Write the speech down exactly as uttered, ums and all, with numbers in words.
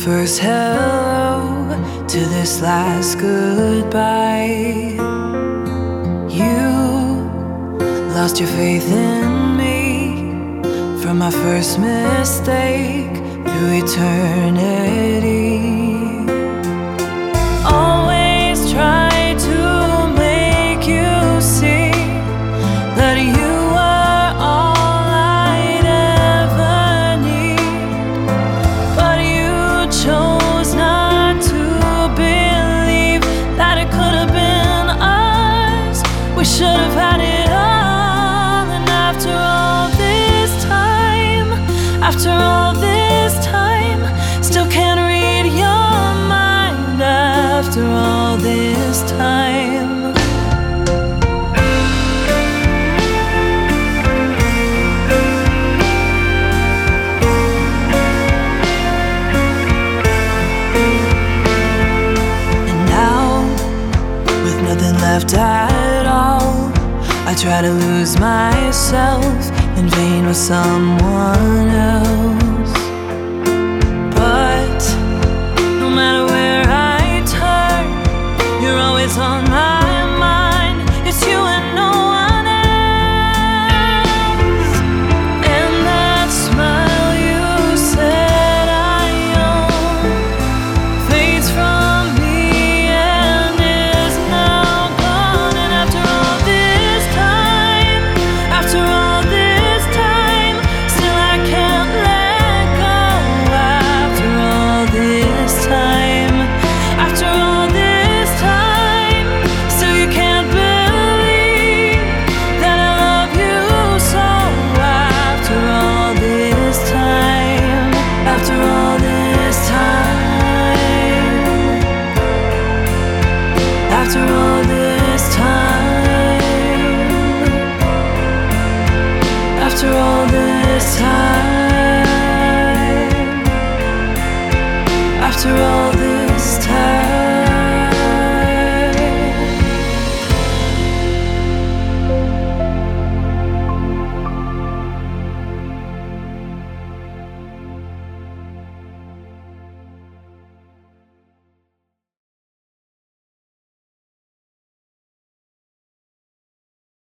first hello to this last goodbye. You lost your faith in me from my first mistake through eternity. Always try to make you see that you are all I'd ever need, but you chose not to believe that it could have been us. We should have had it all, and after all this time, after all this time, still can't read your mind after all this time. And now, with nothing left at all, I try to lose myself in vain with someone else.